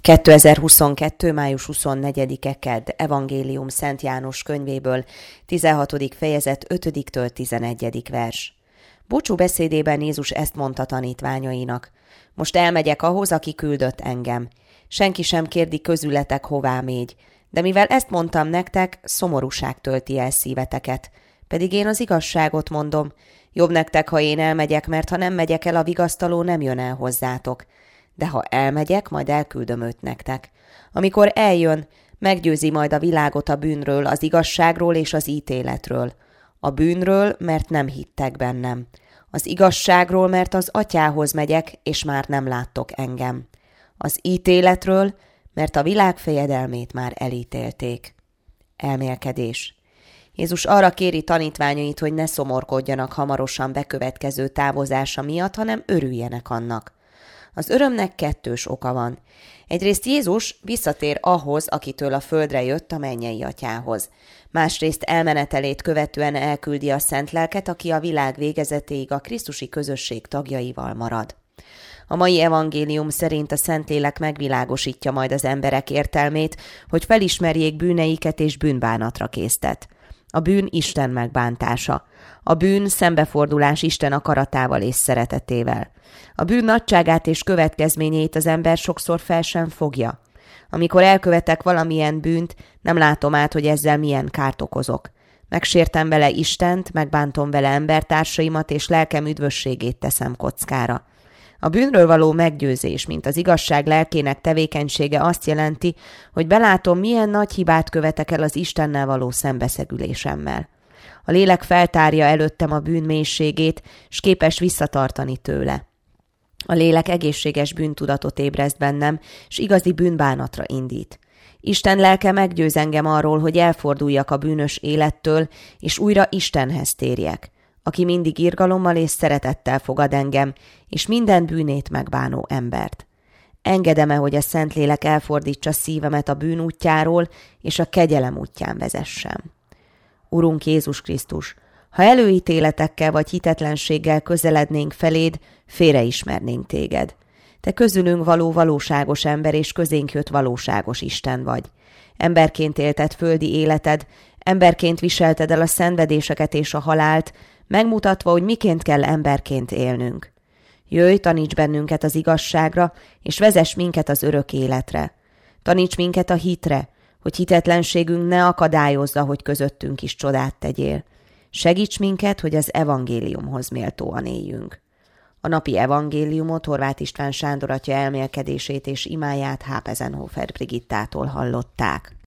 2022. május 24-e kedd, Evangélium Szent János könyvéből, 16. fejezet 5-től 11. vers. Búcsú beszédében Jézus ezt mondta tanítványainak: most elmegyek ahhoz, aki küldött engem. Senki sem kérdi közületek, hová mégy, de mivel ezt mondtam nektek, szomorúság tölti el szíveteket. Pedig én az igazságot mondom, jobb nektek, ha én elmegyek, mert ha nem megyek el, a vigasztaló nem jön el hozzátok. De ha elmegyek, majd elküldöm őt nektek. Amikor eljön, meggyőzi majd a világot a bűnről, az igazságról és az ítéletről. A bűnről, mert nem hittek bennem. Az igazságról, mert az Atyához megyek, és már nem láttok engem. Az ítéletről, mert a világ fejedelmét már elítélték. Elmélkedés. Jézus arra kéri tanítványait, hogy ne szomorkodjanak hamarosan bekövetkező távozása miatt, hanem örüljenek annak. Az örömnek kettős oka van. Egyrészt Jézus visszatér ahhoz, akitől a földre jött, a mennyei Atyához. Másrészt elmenetelét követően elküldi a Szent Lelket, aki a világ végezetéig a krisztusi közösség tagjaival marad. A mai evangélium szerint a Szentlélek megvilágosítja majd az emberek értelmét, hogy felismerjék bűneiket és bűnbánatra késztet. A bűn Isten megbántása. A bűn szembefordulás Isten akaratával és szeretetével. A bűn nagyságát és következményeit az ember sokszor fel sem fogja. Amikor elkövetek valamilyen bűnt, nem látom át, hogy ezzel milyen kárt okozok. Megsértem vele Istent, megbántom vele embertársaimat, és lelkem üdvösségét teszem kockára. A bűnről való meggyőzés, mint az igazság lelkének tevékenysége azt jelenti, hogy belátom, milyen nagy hibát követek el az Istennel való szembeszegülésemmel. A lélek feltárja előttem a bűn mélységét, s képes visszatartani tőle. A lélek egészséges bűntudatot ébreszt bennem, s igazi bűnbánatra indít. Isten lelke meggyőz engem arról, hogy elforduljak a bűnös élettől, és újra Istenhez térjek, aki mindig irgalommal és szeretettel fogad engem, és minden bűnét megbánó embert. Engedem-e, hogy a Szentlélek elfordítsa szívemet a bűn útjáról, és a kegyelem útján vezessem? Urunk Jézus Krisztus, ha előítéletekkel vagy hitetlenséggel közelednénk feléd, félreismernénk téged. Te közülünk való valóságos ember, és közénk jött valóságos Isten vagy. Emberként élted földi életed, emberként viselted el a szenvedéseket és a halált, megmutatva, hogy miként kell emberként élnünk. Jöjj, taníts bennünket az igazságra, és vezess minket az örök életre. Taníts minket a hitre, hogy hitetlenségünk ne akadályozza, hogy közöttünk is csodát tegyél. Segíts minket, hogy az evangéliumhoz méltóan éljünk. A napi evangéliumot Horváth István Sándor atya elmélkedését és imáját H. Ezenhofer Brigittától hallották.